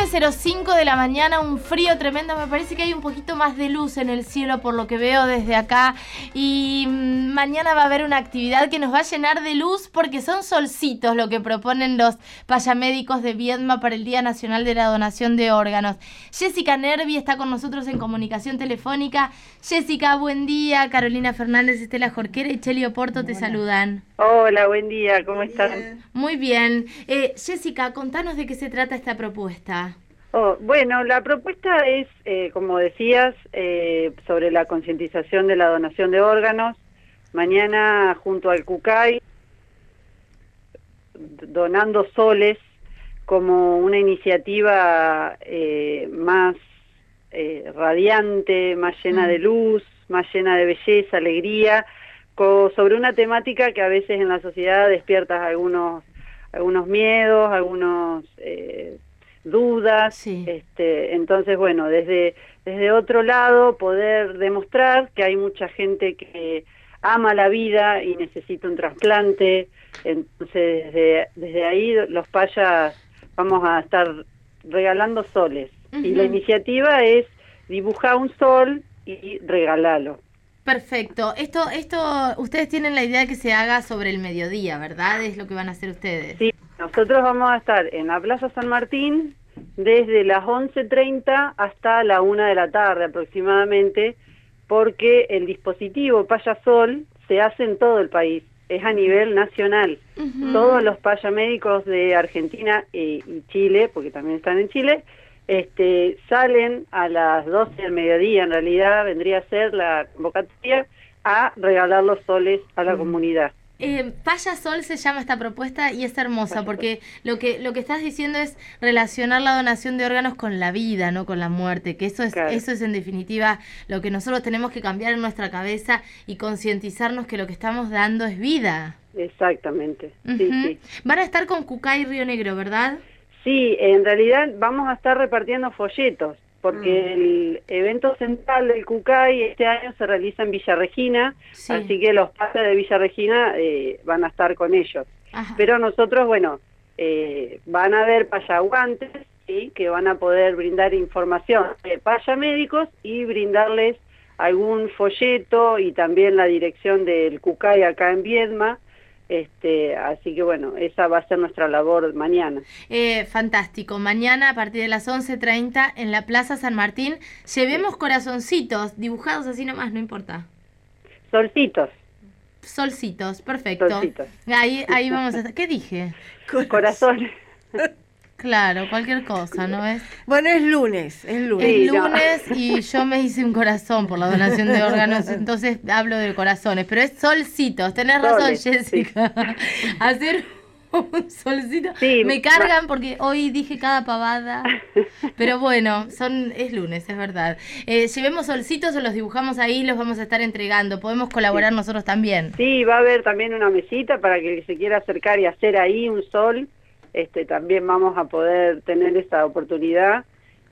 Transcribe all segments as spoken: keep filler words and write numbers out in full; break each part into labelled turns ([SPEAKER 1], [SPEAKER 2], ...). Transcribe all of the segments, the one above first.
[SPEAKER 1] cero cinco de la mañana, un frío tremendo. Me parece que hay un poquito más de luz en el cielo por lo que veo desde acá. Y mmm, mañana va a haber una actividad que nos va a llenar de luz porque son solcitos lo que proponen los payamédicos de Viedma para el Día Nacional de la Donación de Órganos. Jessica Nervi está con nosotros en comunicación telefónica. Jessica, buen día. Carolina Fernández, Estela Jorquera y Cheli Oporto te saludan.
[SPEAKER 2] Hola, buen día, ¿cómo están?
[SPEAKER 1] Muy bien. Eh, Jessica, contanos de qué se trata esta propuesta.
[SPEAKER 2] Oh, bueno, la propuesta es, eh, como decías, eh, sobre la concientización de la donación de órganos. Mañana, junto al CUCAI, donando soles como una iniciativa eh, más eh, radiante, más llena de luz, más llena de belleza, alegría, co- sobre una temática que a veces en la sociedad despierta algunos, algunos miedos, algunos... Eh, dudas,
[SPEAKER 1] Sí.
[SPEAKER 2] este, entonces bueno, desde, desde otro lado poder demostrar que hay mucha gente que ama la vida y necesita un trasplante, entonces desde, desde ahí los payas vamos a estar regalando soles, uh-huh. Y la iniciativa es dibujar un sol y regalarlo.
[SPEAKER 1] Perfecto. Esto, esto, ustedes tienen la idea de que se haga sobre el mediodía, ¿verdad? Es lo que van a hacer ustedes.
[SPEAKER 2] Sí, nosotros vamos a estar en la Plaza San Martín desde las once treinta hasta la una de la tarde aproximadamente, porque el dispositivo Payasol se hace en todo el país, es a nivel nacional. Uh-huh. Todos los payamédicos de Argentina y, y Chile, porque también están en Chile, este, salen a las doce del mediodía, en realidad vendría a ser la convocatoria, a regalar los soles a la uh-huh. comunidad.
[SPEAKER 1] Eh, Payasol se llama esta propuesta y es hermosa porque lo que lo que estás diciendo es relacionar la donación de órganos con la vida, no con la muerte, que eso es claro. Eso es en definitiva lo que nosotros tenemos que cambiar en nuestra cabeza y concientizarnos que lo que estamos dando es vida.
[SPEAKER 2] Exactamente.
[SPEAKER 1] Uh-huh.
[SPEAKER 2] Sí, sí.
[SPEAKER 1] Van a estar con CUCAI Río Negro, ¿verdad?
[SPEAKER 2] Sí, en realidad vamos a estar repartiendo folletos, porque mm. el evento central del CUCAI este año se realiza en Villa Regina, sí. Así que los payas de Villa Regina eh, van a estar con ellos. Ajá. Pero nosotros, bueno, eh, van a haber payaguantes, ¿sí? Que van a poder brindar información de payamédicos y brindarles algún folleto y también la dirección del CUCAI acá en Viedma. Este, así que bueno, esa va a ser nuestra labor mañana.
[SPEAKER 1] Eh, fantástico. Mañana a partir de las once treinta en la Plaza San Martín, llevemos corazoncitos dibujados así nomás, no importa.
[SPEAKER 2] Solcitos.
[SPEAKER 1] Solcitos, perfecto.
[SPEAKER 2] Solcitos.
[SPEAKER 1] Ahí, ahí vamos a... ¿Qué dije?
[SPEAKER 2] Corazones.
[SPEAKER 1] Claro, cualquier cosa, ¿no es?
[SPEAKER 3] Bueno, es lunes, es lunes.
[SPEAKER 1] Es lunes y yo me hice un corazón por la donación de órganos, entonces hablo de corazones, pero es solcitos, tenés razón, Soles, Jessica. Sí. Hacer un solcito. Sí, me cargan porque hoy dije cada pavada, pero bueno, son es lunes, es verdad. Eh, llevemos solcitos o los dibujamos ahí, los vamos a estar entregando, podemos colaborar sí. nosotros también.
[SPEAKER 2] Sí, va a haber también una mesita para que se quiera acercar y hacer ahí un sol. Este, también vamos a poder tener esta oportunidad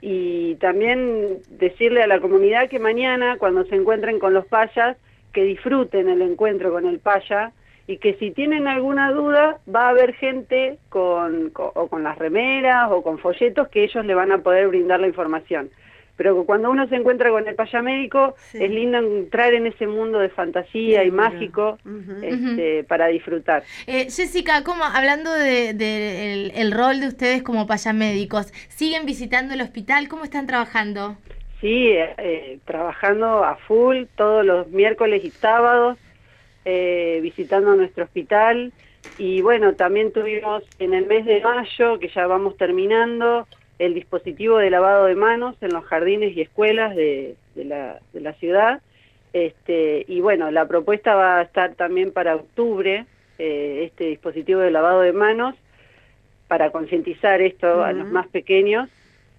[SPEAKER 2] y también decirle a la comunidad que mañana cuando se encuentren con los payas que disfruten el encuentro con el paya y que si tienen alguna duda va a haber gente con, con, o con las remeras o con folletos que ellos le van a poder brindar la información. Pero cuando uno se encuentra con el payamédico, sí. Es lindo entrar en ese mundo de fantasía sí, y mágico uh-huh. este, uh-huh. para disfrutar.
[SPEAKER 1] Eh, Jessica, ¿cómo, hablando de, de el, el rol de ustedes como payamédicos, ¿siguen visitando el hospital? ¿Cómo están trabajando?
[SPEAKER 2] Sí, eh, trabajando a full todos los miércoles y sábados, eh, visitando nuestro hospital. Y bueno, también tuvimos en el mes de mayo, que ya vamos terminando, el dispositivo de lavado de manos en los jardines y escuelas de, de, la, de la ciudad. Este, y bueno, la propuesta va a estar también para octubre, eh, este dispositivo de lavado de manos, para concientizar esto uh-huh. a los más pequeños.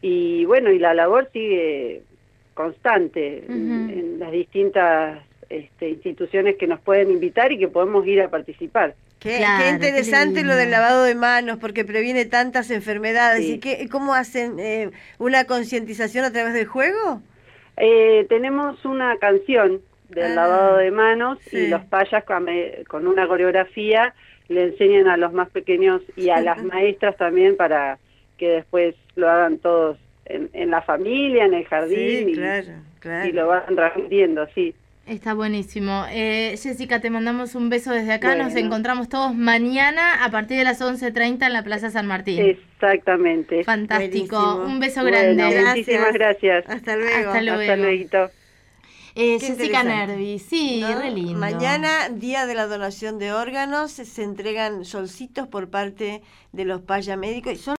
[SPEAKER 2] Y bueno, y la labor sigue constante uh-huh. en, en las distintas este, instituciones que nos pueden invitar y que podemos ir a participar.
[SPEAKER 3] Qué, claro, qué interesante qué lo del lavado de manos, porque previene tantas enfermedades. Sí. ¿Y qué, cómo hacen eh, una concientización a través del juego?
[SPEAKER 2] Eh, tenemos una canción del ah, lavado de manos sí. y los payas con, con una coreografía le enseñan a los más pequeños y a las maestras también para que después lo hagan todos en, en la familia, en el jardín,
[SPEAKER 3] Sí,
[SPEAKER 2] y,
[SPEAKER 3] claro, claro.
[SPEAKER 2] y lo van transmitiendo, sí.
[SPEAKER 1] Está buenísimo. Eh, Jessica, te mandamos un beso desde acá.
[SPEAKER 2] Bueno.
[SPEAKER 1] Nos encontramos todos mañana a partir de las once treinta en la Plaza San Martín.
[SPEAKER 2] Exactamente.
[SPEAKER 1] Fantástico.
[SPEAKER 3] Buenísimo.
[SPEAKER 1] Un beso
[SPEAKER 2] Bueno,
[SPEAKER 1] grande.
[SPEAKER 2] muchísimas gracias.
[SPEAKER 3] Hasta luego.
[SPEAKER 1] Hasta luego.
[SPEAKER 2] Hasta luego.
[SPEAKER 1] Eh,
[SPEAKER 3] Qué
[SPEAKER 1] Jessica
[SPEAKER 3] interesante.
[SPEAKER 1] Nervi, sí,
[SPEAKER 3] ¿No?
[SPEAKER 1] re lindo.
[SPEAKER 3] Mañana, día de la donación de órganos, se entregan solcitos por parte de los paya médicos. Y son